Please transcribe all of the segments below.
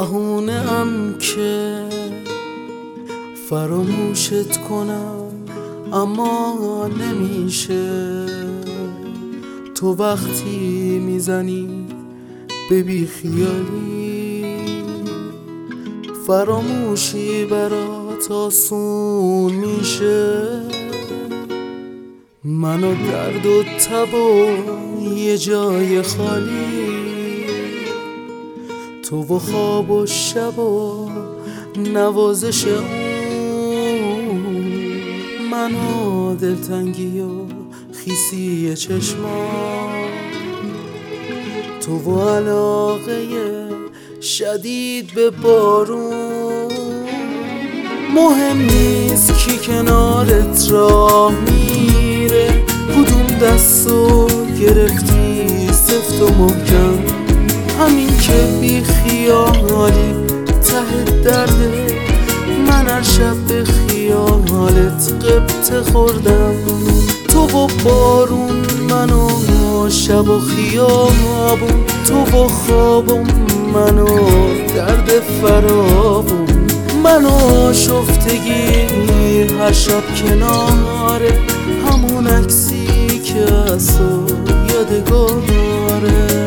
بهونه‌ام که فراموشت کنم اما نمیشه. تو وقتی میزنی به بیخیالی فراموشی برات آسون میشه. من و درد و تب و یه جای خالی، تو و خواب و شب و نوازش اون، من و دلتنگی و خیسی چشما، تو و علاقه شدید به بارون. مهم نیست کی کنارت راه میره، کدوم دستو گرفتی سفت و محکم. همین که بی خیالی ته درده، من هر شب به خیالت قبطه خوردم. تو و بارون، من و شب و خیابون، تو و خوابم، من و درد فرابون، من و شفتگی هر شب کناره، همون عکسی که از تو یادگاره.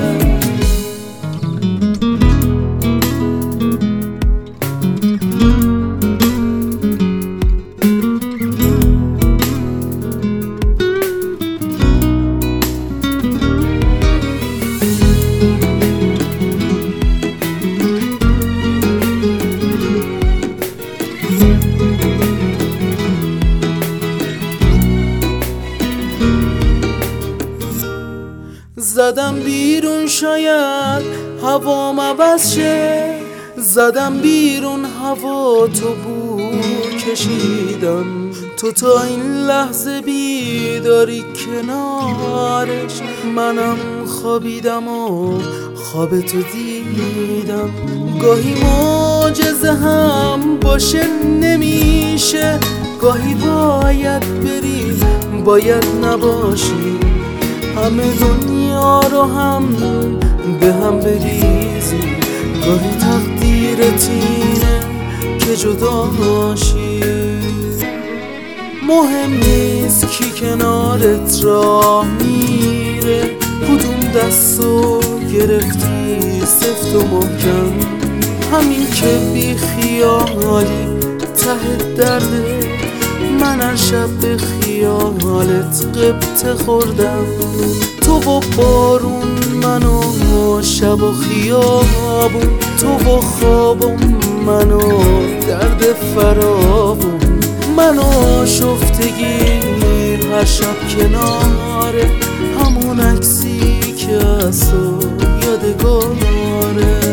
زدم بیرون شاید هوام عوض شه، زدم بیرون هوا تو بو کشیدم. تو تا این لحظه بیداری کنارش، منم خوابیدم و خواب تو دیدم. گاهی معجزه هم باشه نمیشه، گاهی باید بری باید نباشی. همه دنیا رو هم به هم بریزی، گاهی تقدیرت اینه که جدا باشی. مهم نیست کی کنارت راه میره، کدوم دستو گرفتی سفت و محکم. همین که بی خیالی ته درده، من هر شب به خیالت قبطه خوردم. تو و بارون، من و شب و خیابون، تو و خوابم، من و درد فرابون، من و شفتگی هر شب کناره، همون عکسی که از تو یادگاره.